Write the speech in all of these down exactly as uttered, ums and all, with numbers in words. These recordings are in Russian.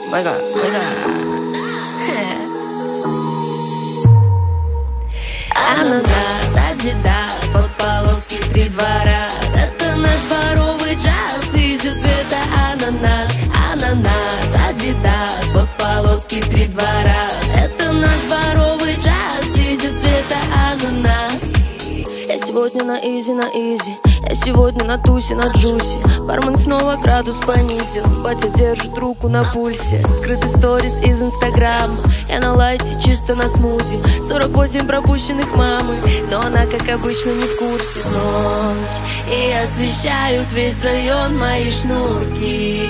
Байга, байга. Ананас, адидас, вот полоски три два раз. Это наш дворовый джаз, изи цвета ананас. Ананас, адидас, вот полоски три два раз. Это наш дворовый джаз, изи цвета ананас. Я сегодня на изи, на изи. Я сегодня на тусе, на джусе. Бармен снова градус понизил. Батя держит руку на пульсе. Скрытый сторис из инстаграма. Я на лайте, чисто на смузи. Сорок восемь пропущенных мамы, но она, как обычно, не в курсе. Ночь, и освещают весь район мои шнурки.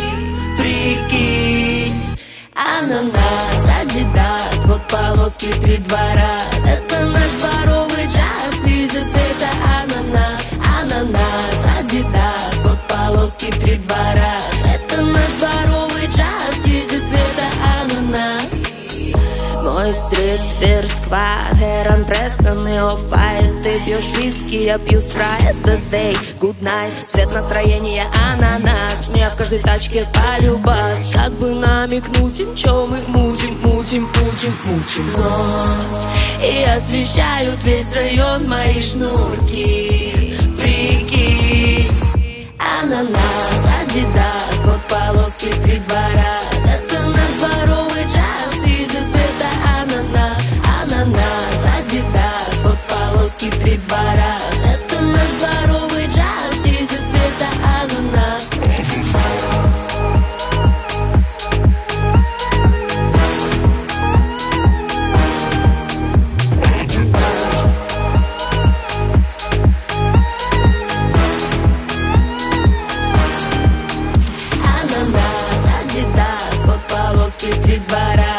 Прикинь. Ананас, адидас, вот полоски три два раз. Это наш дворовый джаз, изи цвета ананас. Ананас, адидас, вот полоски три два раз. Это наш дворовый джаз, изи цвета ананас. Мой стритвер сквад, Хэрон Престон и Оффайт. Ты пьешь виски, я пью спрайт. The day, good night, цвет настроения ананас. Меня в каждой тачке полюбас. Как бы намекнуть им, чё мы мутим, мутим, мутим, мутим. Ночь, и освещают весь район мои шнурки. Прикинь. Ананас, адидас, вот полоски три два раз. Это наш дворовый джаз, изи цвета ананас. Ананас, адидас, вот полоски три два раз. Это наш дворовый джаз, изи цвета ананас. Ананас, адидас, вот полоски три два раз.